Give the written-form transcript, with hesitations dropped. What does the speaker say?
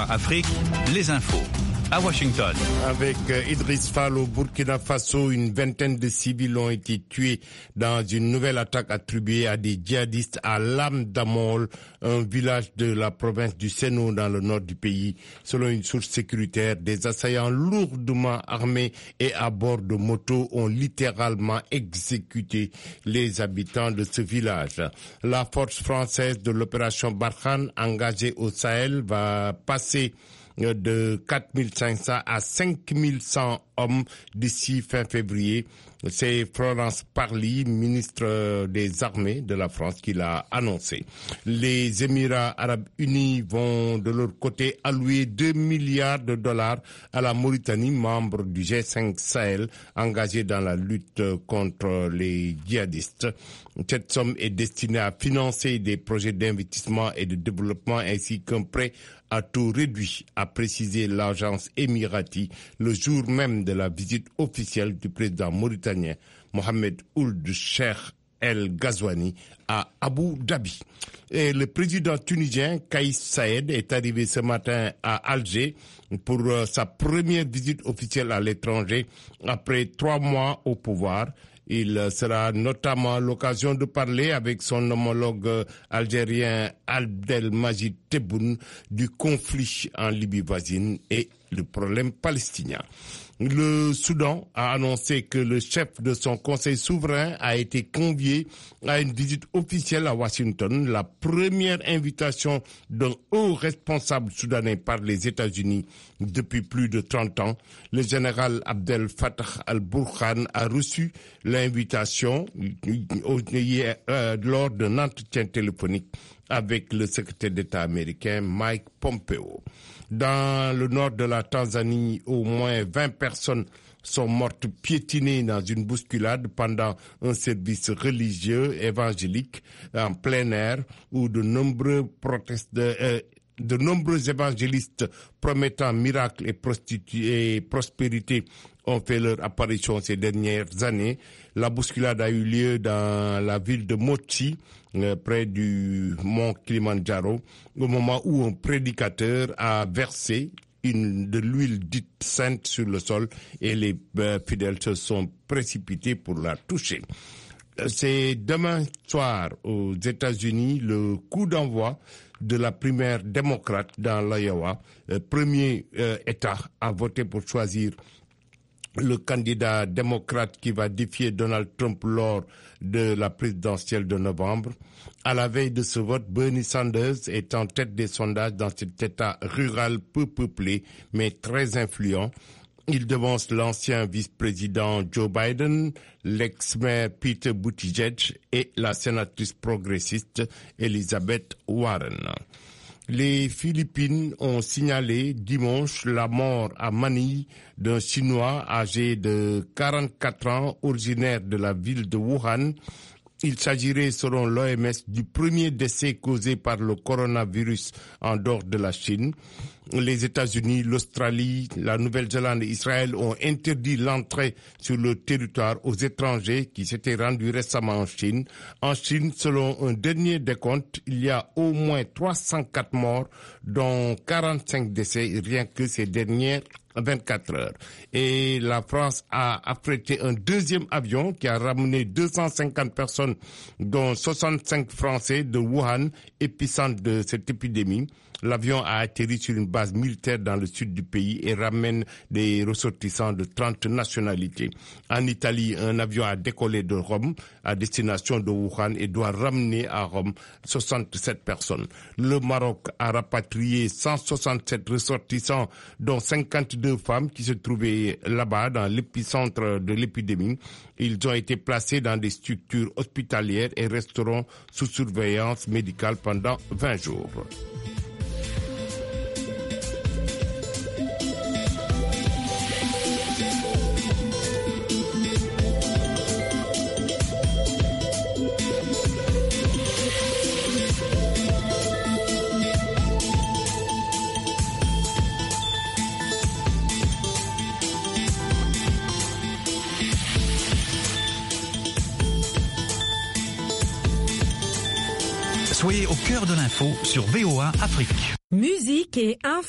VOA Afrique, les infos. À Washington. Avec Idriss Fall au Burkina Faso, une vingtaine de civils ont été tués dans une nouvelle attaque attribuée à des djihadistes à Lam-Damol, un village de la province du Sénou dans le nord du pays. Selon une source sécuritaire, des assaillants lourdement armés et à bord de motos ont littéralement exécuté les habitants de ce village. La force française de l'opération Barkhane engagée au Sahel va passer de 4500 à 5100 hommes d'ici fin février. C'est Florence Parly, ministre des Armées de la France, qui l'a annoncé. Les Émirats arabes unis vont de leur côté allouer 2 milliards de dollars à la Mauritanie, membre du G5 Sahel, engagé dans la lutte contre les djihadistes. Cette somme est destinée à financer des projets d'investissement et de développement ainsi qu'un prêt à taux réduit, a précisé l'agence émirati le jour même de la visite officielle du président mauritanien Mohamed Ould Cheikh El Ghazouani à Abu Dhabi. Et le président tunisien Kais Saied est arrivé ce matin à Alger pour sa première visite officielle à l'étranger après 3 mois au pouvoir. Il sera notamment l'occasion de parler avec son homologue algérien Abdelmajid Tebboune du conflit en Libye voisine et le problème palestinien. Le Soudan a annoncé que le chef de son conseil souverain a été convié à une visite officielle à Washington, la première invitation d'un haut responsable soudanais par les États-Unis depuis plus de 30 ans. Le général Abdel Fattah al-Burhan a reçu l'invitation lors d'un entretien téléphonique avec le secrétaire d'État américain Mike Pompeo. Dans le nord de la Tanzanie, au moins 20 personnes sont mortes piétinées dans une bousculade pendant un service religieux évangélique en plein air où de nombreux évangélistes promettant miracles et prospérité ont fait leur apparition ces dernières années. La bousculade a eu lieu dans la ville de Mochi, près du mont Kilimandjaro, au moment où un prédicateur a versé de l'huile dite sainte sur le sol et les fidèles se sont précipités pour la toucher. C'est demain soir aux États-Unis le coup d'envoi de la primaire démocrate dans l'Iowa, premier État à voter pour choisir le candidat démocrate qui va défier Donald Trump lors de la présidentielle de novembre. À la veille de ce vote, Bernie Sanders est en tête des sondages dans cet État rural peu peuplé, mais très influent. Il devance l'ancien vice-président Joe Biden, l'ex-maire Pete Buttigieg et la sénatrice progressiste Elizabeth Warren. Les Philippines ont signalé dimanche la mort à Manille d'un Chinois âgé de 44 ans, originaire de la ville de Wuhan. Il s'agirait, selon l'OMS, du premier décès causé par le coronavirus en dehors de la Chine. Les États-Unis, l'Australie, la Nouvelle-Zélande et Israël ont interdit l'entrée sur le territoire aux étrangers qui s'étaient rendus récemment en Chine. En Chine, selon un dernier décompte, il y a au moins 304 morts, dont 45 décès rien que ces dernières 24 heures. Et la France a affrété un deuxième avion qui a ramené 250 personnes, dont 65 Français de Wuhan, épicentre de cette épidémie. L'avion a atterri sur une base militaire dans le sud du pays et ramène des ressortissants de 30 nationalités. En Italie, un avion a décollé de Rome à destination de Wuhan et doit ramener à Rome 67 personnes. Le Maroc a rapatrié 167 ressortissants, dont 52 femmes qui se trouvaient là-bas dans l'épicentre de l'épidémie. Ils ont été placés dans des structures hospitalières et resteront sous surveillance médicale pendant 20 jours. Soyez au cœur de l'info sur VOA Afrique. Musique et info.